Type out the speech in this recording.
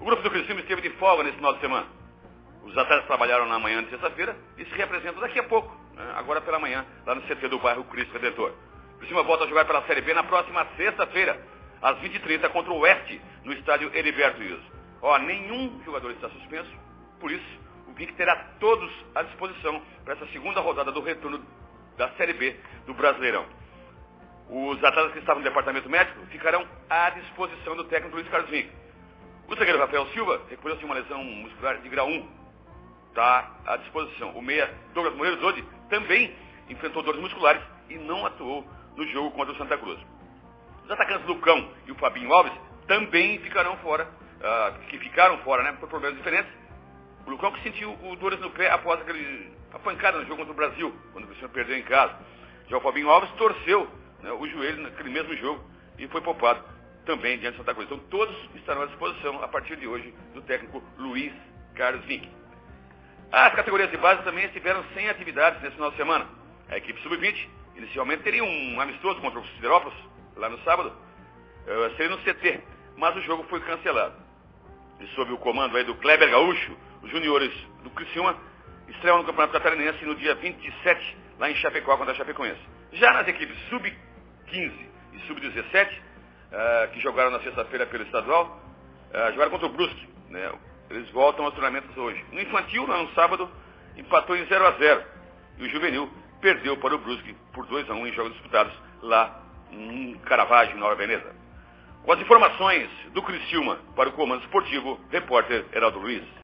O grupo do Criciúma esteve de folga nesse final de semana. Os atletas trabalharam na manhã de sexta-feira e se representam daqui a pouco, né, agora pela manhã, lá no CT do bairro Cristo Redentor. O Criciúma volta a jogar pela Série B na próxima sexta-feira, às 20h30, contra o Oeste, no estádio Heriberto Wilson. Nenhum jogador está suspenso, por isso o Vinc terá todos à disposição para essa segunda rodada do retorno da Série B do Brasileirão. Os atletas que estavam no departamento médico ficarão à disposição do técnico Luiz Carlos Vinc. O zagueiro Rafael Silva recuperou-se de uma lesão muscular de grau 1. Está à disposição. O meia Douglas Moreira Zodi também enfrentou dores musculares e não atuou no jogo contra o Santa Cruz. Os atacantes Lucão e o Fabinho Alves também ficaram fora, por problemas diferentes. O Lucão que sentiu dores no pé após a pancada no jogo contra o Brasil, quando o Cristiano perdeu em casa. Já o Fabinho Alves torceu, né, o joelho naquele mesmo jogo e foi poupado também diante do Santa Cruz. Então todos estarão à disposição a partir de hoje do técnico Luiz Carlos Vinc. As categorias de base também estiveram sem atividades nesse final de semana. A equipe sub-20 inicialmente teria um amistoso contra o Siderópolis, lá no sábado, seria no CT, mas o jogo foi cancelado. E sob o comando aí do Kleber Gaúcho, os juniores do Criciúma estreiam no Campeonato Catarinense no dia 27, lá em Chapecó, contra a Chapecoense. Já nas equipes sub-15 e sub-17, que jogaram na sexta-feira pelo estadual, jogaram contra o Brusque, né? Eles voltam aos treinamentos hoje. No infantil, lá no sábado, empatou em 0-0. E o juvenil perdeu para o Brusque por 2-1 em jogos disputados lá em Caravaggio, Nova Veneza. Com as informações do Criciúma para o Comando Esportivo, repórter Heraldo Luiz.